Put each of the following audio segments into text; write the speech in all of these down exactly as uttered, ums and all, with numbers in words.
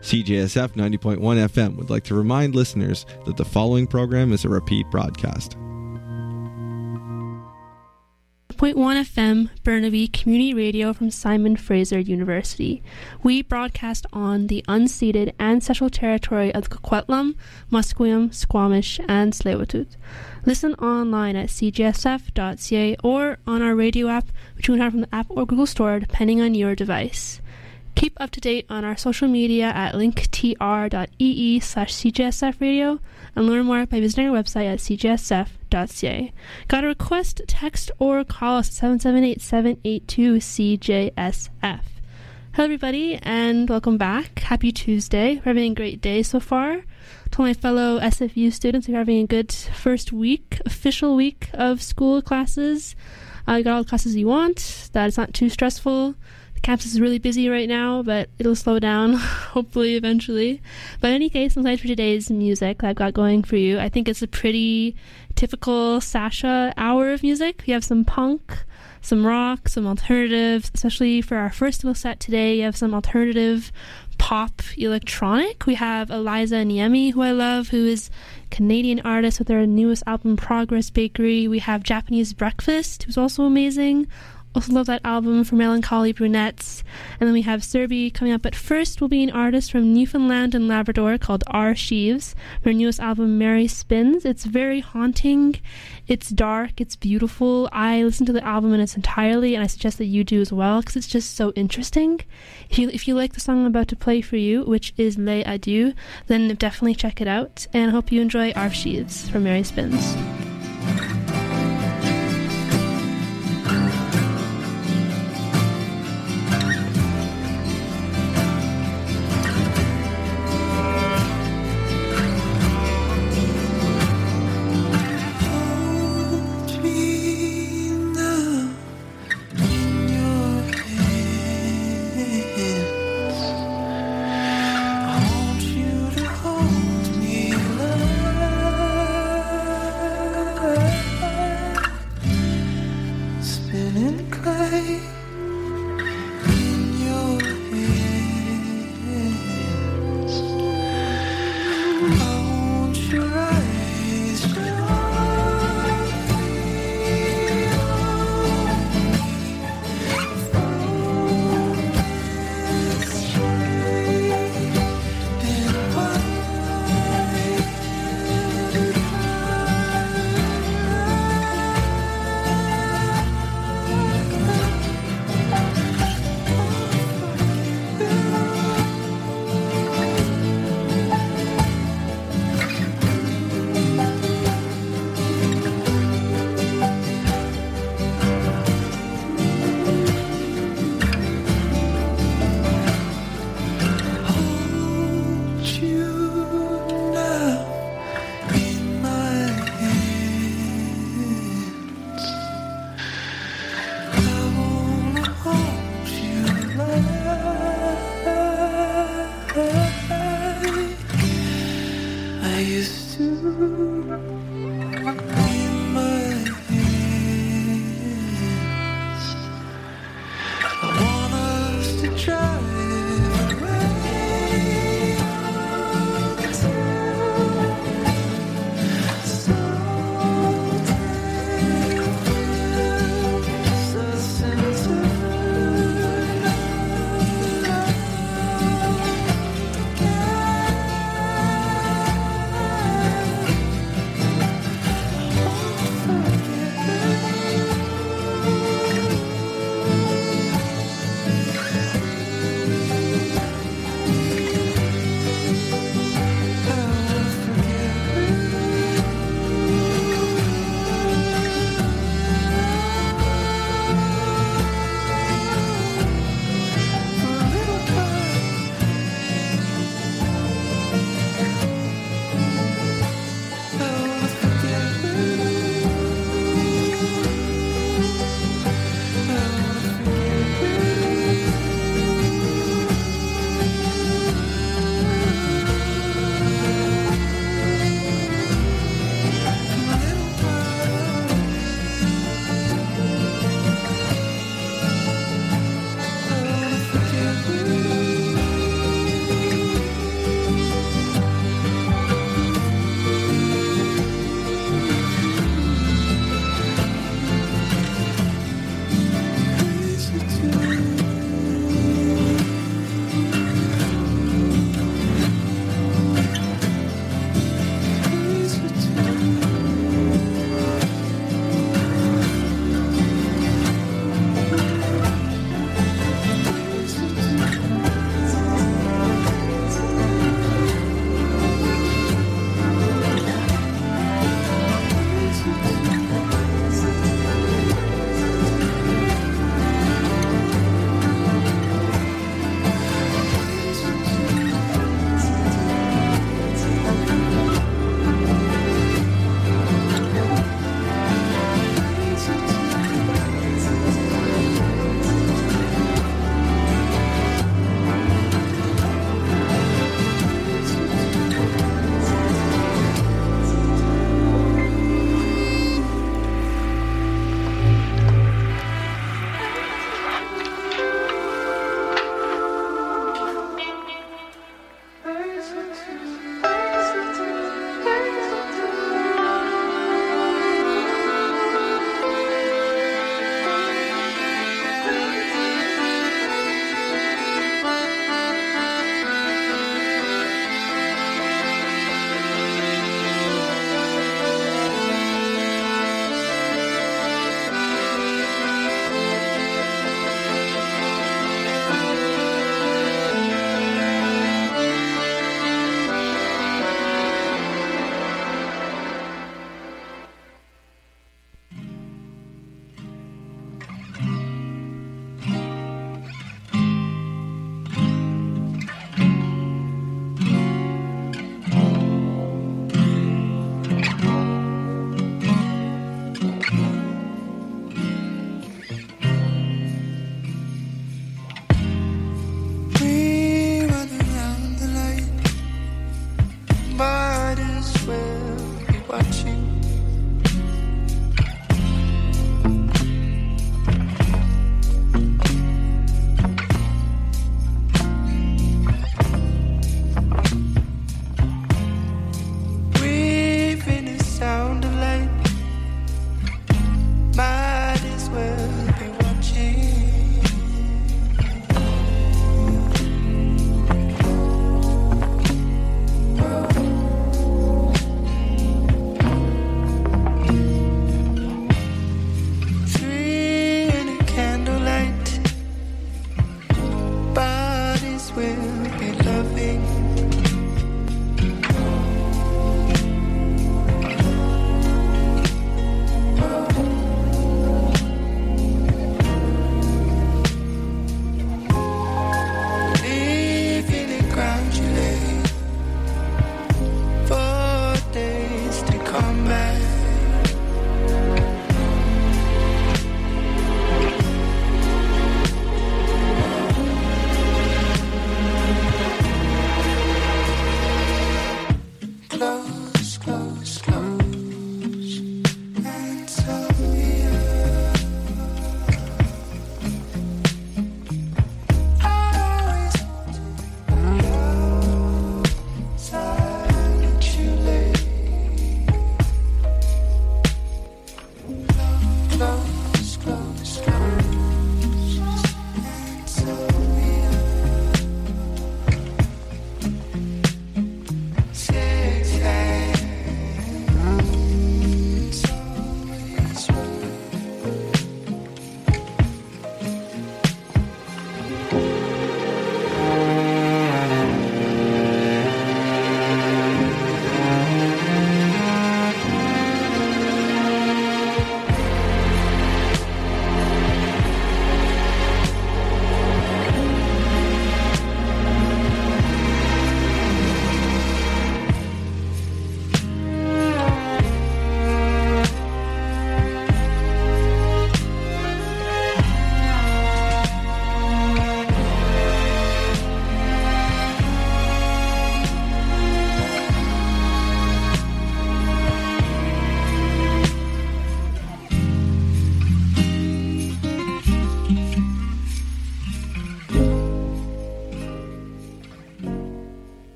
C J S F ninety point one F M would like to remind listeners that the following program is a repeat broadcast. point one F M, Burnaby Community Radio from Simon Fraser University. We broadcast on the unceded ancestral territory of the Coquitlam, Musqueam, Squamish, and Tsleil-Waututh. Listen online at c j s f dot c a or on our radio app, which you can have from the App or Google Store, depending on your device. Keep up to date on our social media at linktr.ee slash CJSF radio and learn more by visiting our website at c j s f dot c a. Got a request? Text or call us at seven seven eight, seven eight two, C J S F. Hello everybody and welcome back. Happy Tuesday. We're having a great day so far. To my fellow S F U students, we're having a good first week, official week of school classes. Uh, you got all the classes you want, that it's not too stressful. Campus is really busy right now, but it'll slow down, hopefully, eventually. But in any case, I'm excited for today's music that I've got going for you. I think it's a pretty typical Sasha hour of music. We have some punk, some rock, some alternatives, especially for our first little set today. You have some alternative pop electronic. We have Eliza Niemi, who I love, who is a Canadian artist with their newest album, Progress Bakery. We have Japanese Breakfast, who's also amazing. Also love that album for Melancholy Brunettes. And then we have Serbi coming up. But first will be an artist from Newfoundland and Labrador called R. Sheaves. Their newest album, Mary Spins. It's very haunting. It's dark. It's beautiful. I listened to the album in its entirety, and I suggest that you do as well, because it's just so interesting. If you if you like the song I'm about to play for you, which is Les Adieux, then definitely check it out. And I hope you enjoy R. Sheaves from Mary Spins. I want you to hold me, love.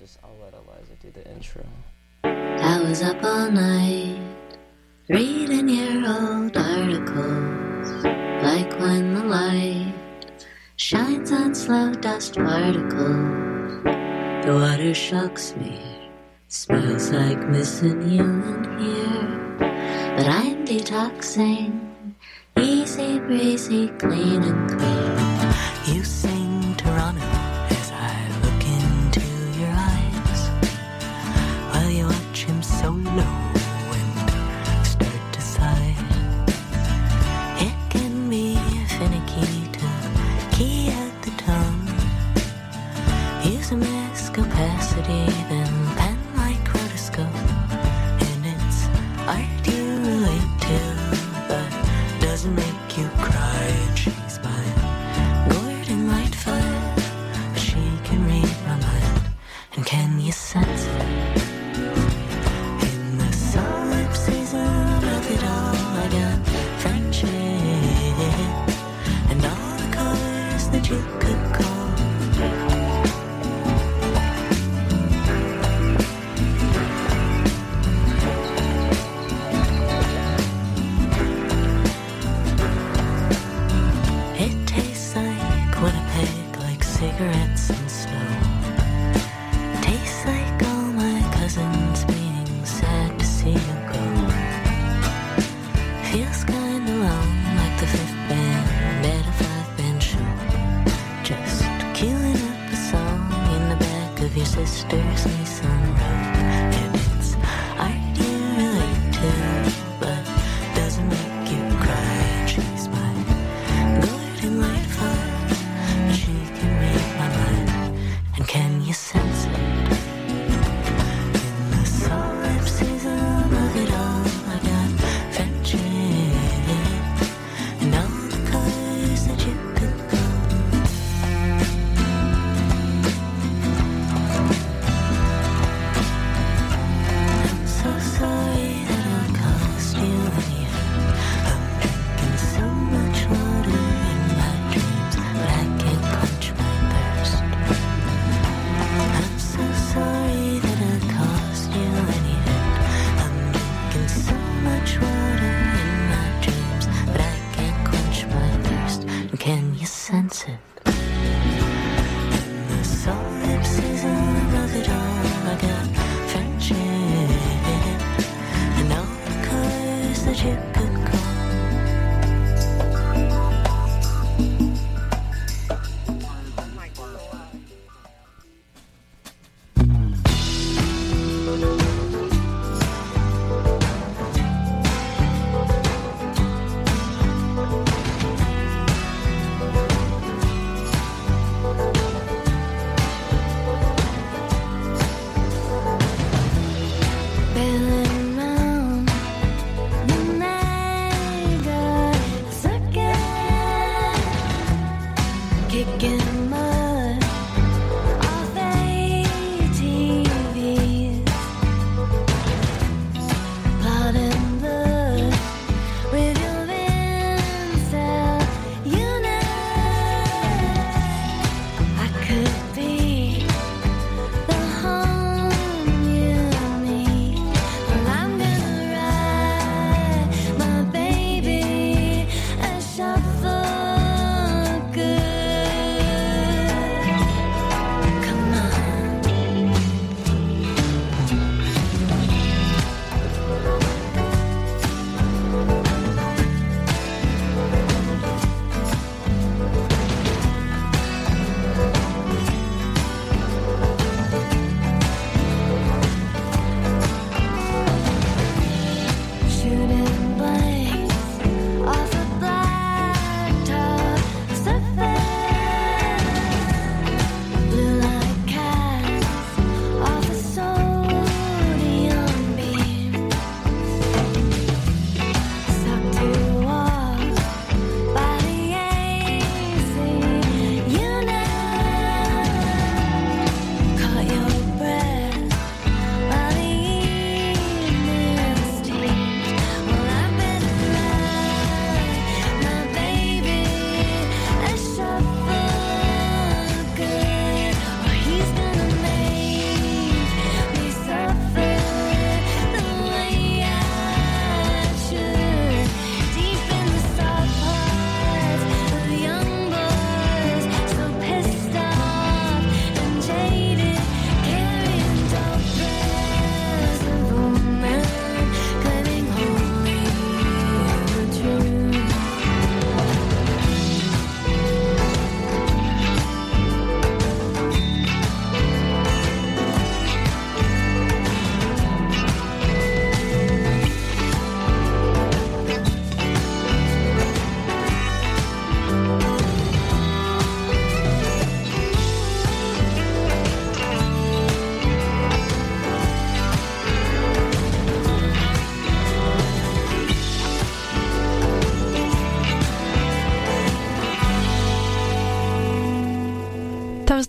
just, I'll let Eliza do the intro. I was up all night, reading your old articles, like when the light shines on slow dust particles. The water shocks me, smells like missing you in here, but I'm detoxing, easy breezy, clean and clear. You sing Toronto as I look into your eyes, while you watch him so low and start to sigh. It can be finicky to key out the tone, use a mass capacity, then pen like rotoscope, and it's art you relate to, but doesn't make you cry. She's mine, Gordon Lightfoot, but she can read my mind, and can you sense it? In the solipsism of it all, I got friendship, and all the colors that you could call. It tastes like Winnipeg, like cigarettes and snow. It tastes like all my cousins being sad to see you go. Feels kinda long, like the fifth band at a five-band show. Just queuing up a song in the back of your sister's Nissan Rogue. And it's art you relate to, but doesn't make you cry. And she's mine, Gordon Lightfoot, but she can read my mind, and can you sense it? In the solipsism of it all, I got friendship, and all the colors that you could go. I'm so sorry that I caused you any harm. I'm drinking so much water in my dreams, but I can't quench my thirst. I'm so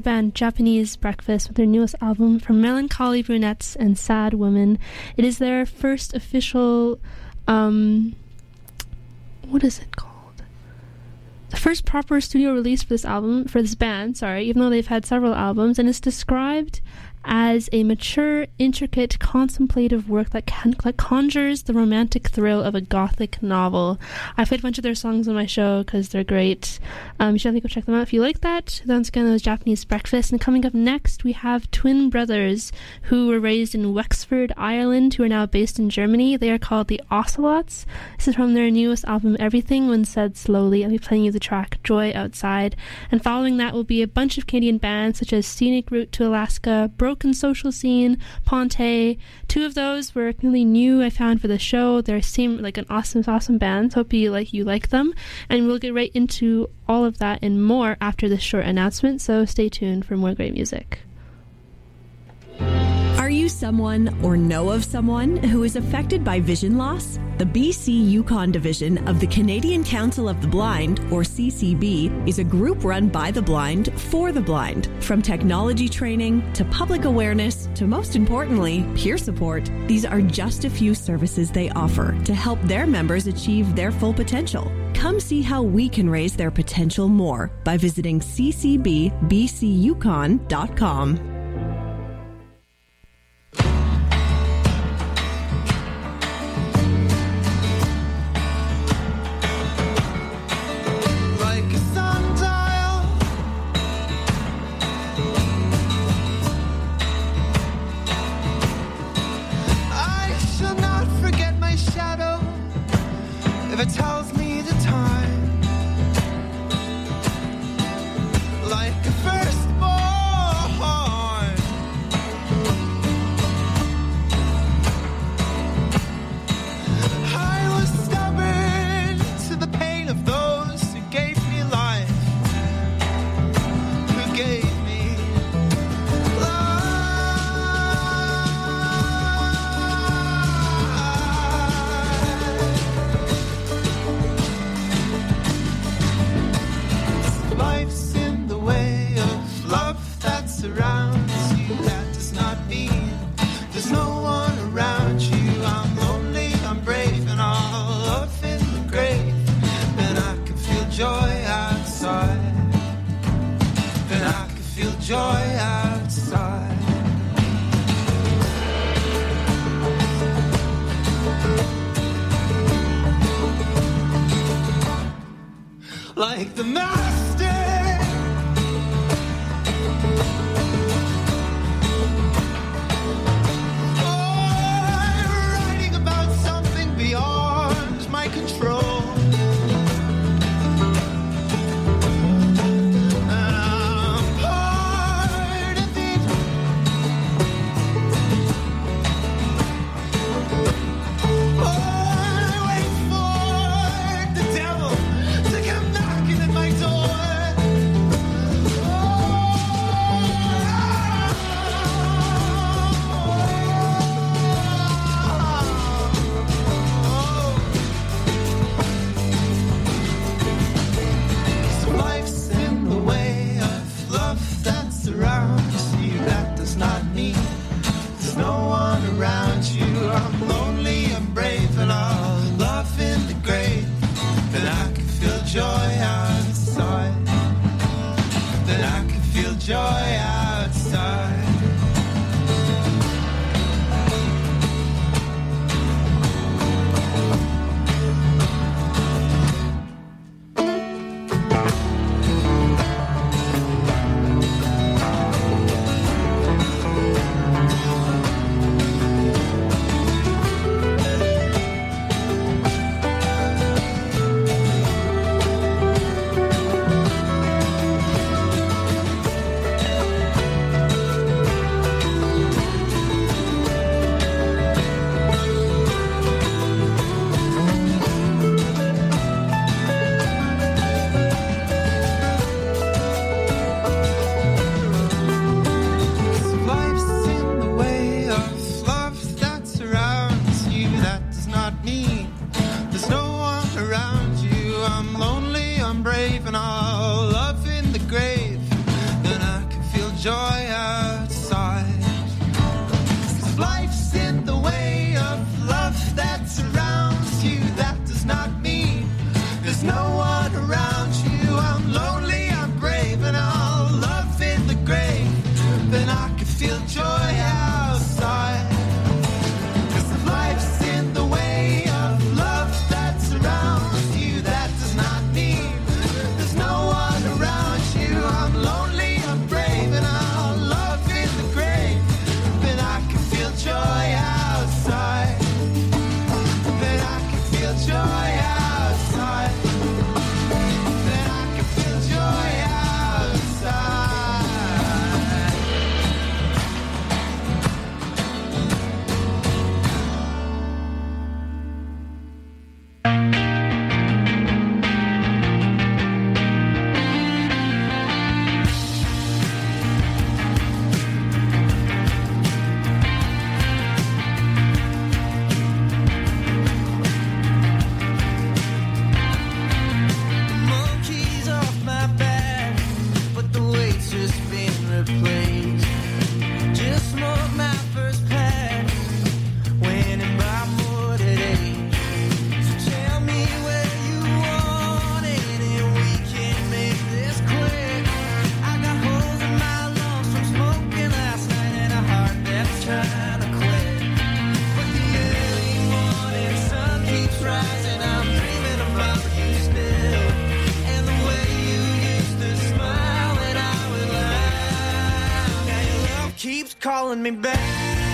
the band Japanese Breakfast with their newest album, From Melancholy Brunettes and Sad Women. It is their first official, um, what is it called? The first proper studio release for this album, for this band, sorry, even though they've had several albums, and it's described as a mature, intricate, contemplative work that, can, that conjures the romantic thrill of a gothic novel. I played a bunch of their songs on my show because they're great. Um, you should definitely go check them out if you like that. Once again, that was Japanese Breakfast. And coming up next, we have twin brothers who were raised in Wexford, Ireland, who are now based in Germany. They are called the Ocelots. This is from their newest album, Everything When Said Slowly. I'll be playing you the track Joy Outside. And following that will be a bunch of Canadian bands such as Scenic Route to Alaska, Broken Social Scene, Ponte. Two of those were really new I found for the show. They seem like an awesome, awesome band. Hope you like you like them. And we'll get right into all of that and more after this short announcement, so stay tuned for more great music. Are you someone or know of someone who is affected by vision loss? The B C Yukon division of the Canadian Council of the Blind, or C C B, is a group run by the blind for the blind. From technology training to public awareness to, most importantly, peer support, these are just a few services they offer to help their members achieve their full potential. Come see how we can raise their potential more by visiting c c b b c yukon dot com. It tells me the time, like a firstborn. I was stubborn to the pain of those who gave me life, who gave me life's in the way of love that surrounds you. That does not mean there's no one around you. I'm lonely, I'm brave, and I'll love in the grave. And I can feel joy outside. And I can feel joy outside. Like the master, oh, writing about something beyond my control. And I'm part of it. Oh, I wait for the devil to come knocking at my door. keeps calling me back.